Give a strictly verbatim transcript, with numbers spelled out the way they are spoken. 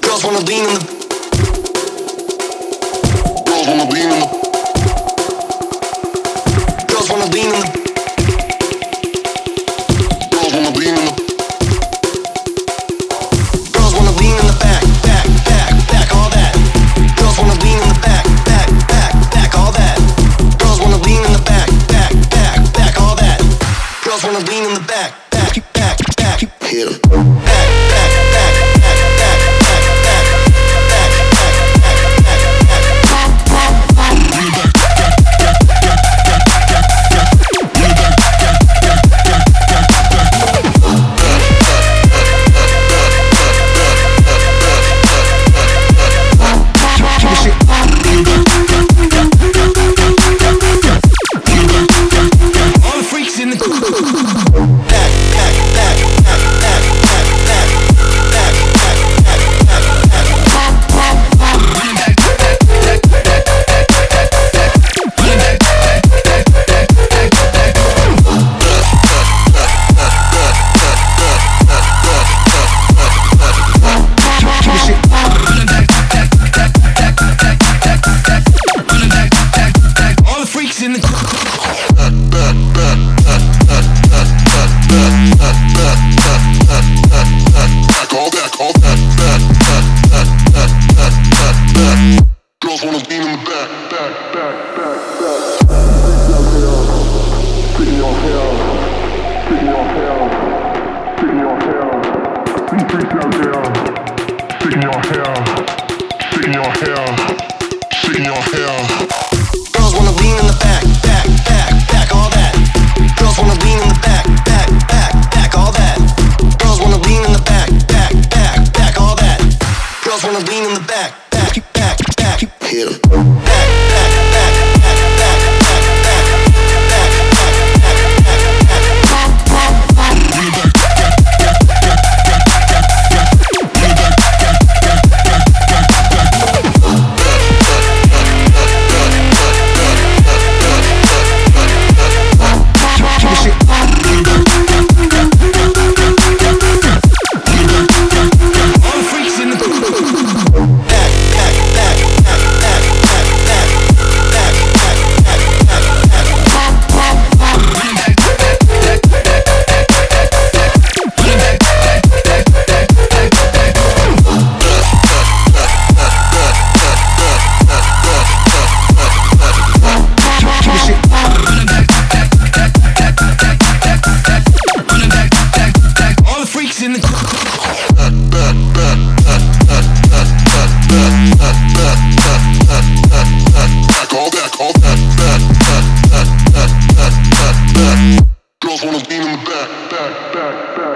Girls wanna lean in the. Girls wanna lean in the. Girls wanna lean in the. Girls wanna lean in the. Girls wanna lean in the back, back, back, back, all that. Girls wanna lean in the back, back, back, back, all that. Girls wanna lean in the back, back, back, back, all that. Girls wanna lean in the back, back, back, back, hit 'em. Back, back, back, back, back, back, back, back, back, back, back, back, back. All the freaks in the back, back, back, back, back, back, back, back, back, back, all the freaks in the girls wanna lean in the back, back, back, back, back. Sticking your hair, sticking your hair, sticking your hair. These freaks out there, sticking your hair, sticking your hair, sticking your hair. Girls wanna lean in the back, back, back, back, all that. Girls wanna lean in the back, back, back, back, all that. Girls wanna lean in the back, back, back, back, all that. Girls wanna lean in the back, back, back, back, hit 'em. Back, back, back, back, back, back, back, back, back, all the freaks in the back, back, back, back, back, back, back, back, back, all the freaks in the all that, all that, girls wanna lean in the back, back, back, back.